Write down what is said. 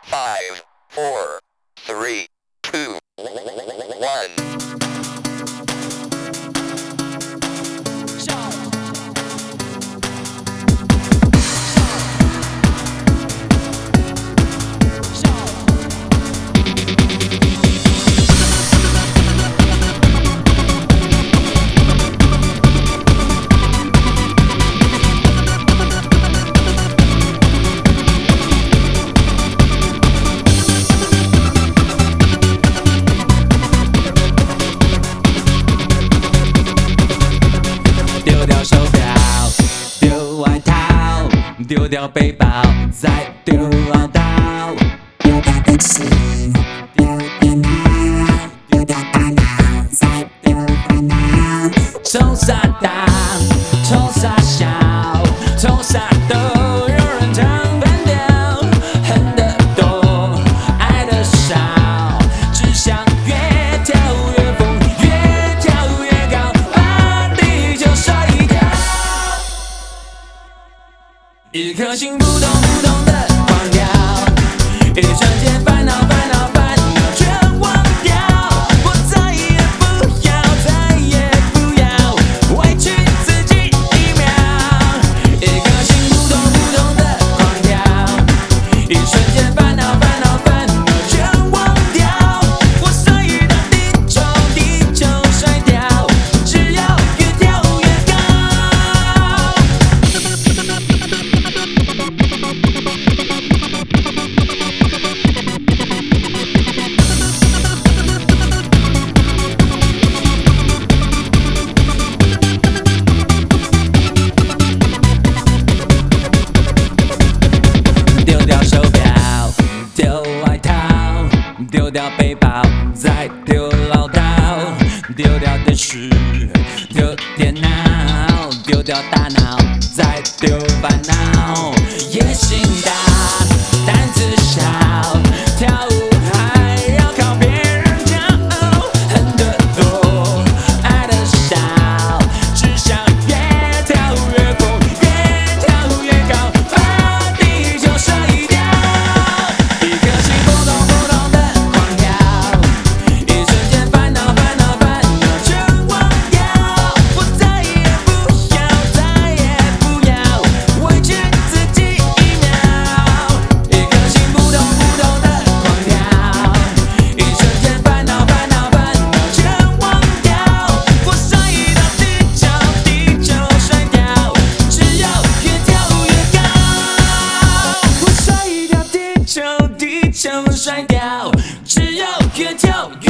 5, 4, 3, 2, 1. 丢掉背包，再丢唠叨， 丢掉电视，丢电脑，丢掉大脑，再丢烦恼。 冲啥大，冲啥小，冲啥都有人唱反调，恨得多，爱得少，只想越跳越疯，越跳越高，把地球甩掉。一颗心扑通扑通的狂跳，一瞬间烦恼烦恼烦恼全忘掉，我再也不要再也不要委屈自己一秒。一颗心扑通扑通的狂跳，一瞬间烦恼烦恼烦恼全忘掉，我甩到地球地球甩掉，只要越跳越高。丢掉手表，丢外套，丢掉背包，再丢唠叨，丢掉电视，丢电脑，丢掉大脑，再丢烦恼。野心大，胆子小，跳舞还要靠别人骄傲，恨得多，爱得少，只想越跳越疯，越跳越高，把地球甩掉。一颗心扑通扑通的狂跳，一瞬间烦恼烦恼烦恼全忘掉，我再也不要再也不要委屈自己一秒。一颗心扑通扑通的狂跳，一瞬间烦恼烦恼烦恼全忘掉，我甩到地球地球甩掉，只要越跳越高。我甩到地球地球甩掉，只要越跳越